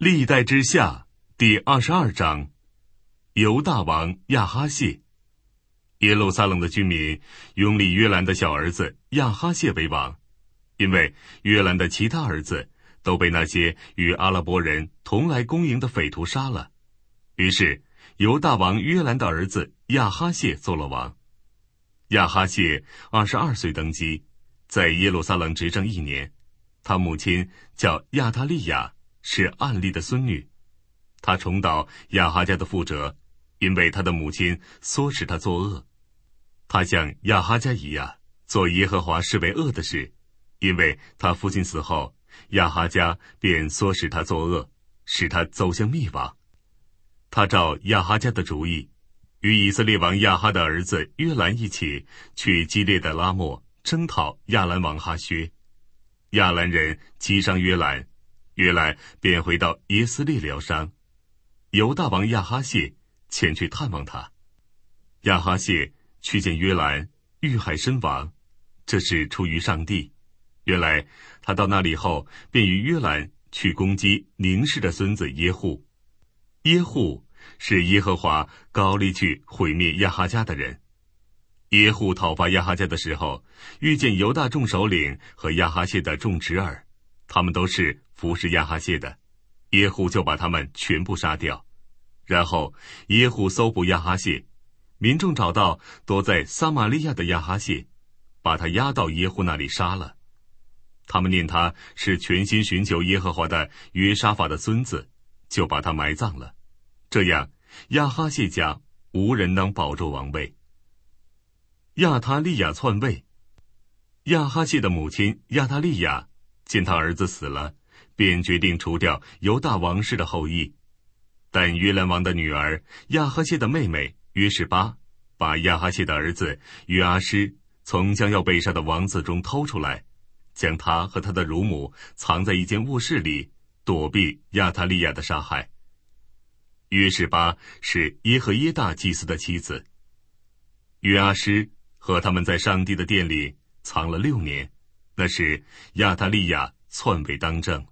历代之下第22章，犹大王亚哈谢。耶路撒冷的居民拥立约兰的小儿子亚哈谢为王，因为约兰的其他儿子都被那些与阿拉伯人同来攻营的匪徒杀了。于是犹大王约兰的儿子亚哈谢做了王。亚哈谢22岁登基，在耶路撒冷执政1年。他母亲叫亚他利亚，是暗利的孙女。他重蹈亚哈家的覆辙，因为他的母亲唆使他作恶。他像亚哈家一样做耶和华视为恶的事，因为他父亲死后，亚哈家便唆使他作恶，使他走向灭亡。他照亚哈家的主意，与以色列王亚哈的儿子约兰一起去基列的拉末征讨亚兰王哈薛。亚兰人击伤约兰，约兰便回到耶斯列疗伤。犹大王亚哈谢前去探望他。亚哈谢去见约兰，遇害身亡，这是出于上帝。原来他到那里后，便与约兰去攻击宁氏的孙子耶户。耶户是耶和华膏立去毁灭亚哈家的人。耶户讨伐亚哈家的时候，遇见犹大众首领和亚哈谢的众侄儿，他们都是服侍亚哈谢的，耶户就把他们全部杀掉。然后耶户搜捕亚哈谢，民众找到躲在撒玛利亚的亚哈谢，把他押到耶户那里杀了。他们念他是全心寻求耶和华的约沙法的孙子，就把他埋葬了。这样亚哈谢家无人能保住王位。亚他利亚篡位。亚哈谢的母亲亚他利亚见他儿子死了，便决定除掉犹大王室的后裔。但约兰王的女儿亚哈谢的妹妹约示巴把亚哈谢的儿子约阿施从将要被杀的王子中偷出来，将他和他的乳母藏在一间卧室里，躲避亚他利亚的杀害。约示巴是耶和耶大祭司的妻子。约阿施和他们在上帝的殿里藏了6年，那时亚他利亚篡位当政。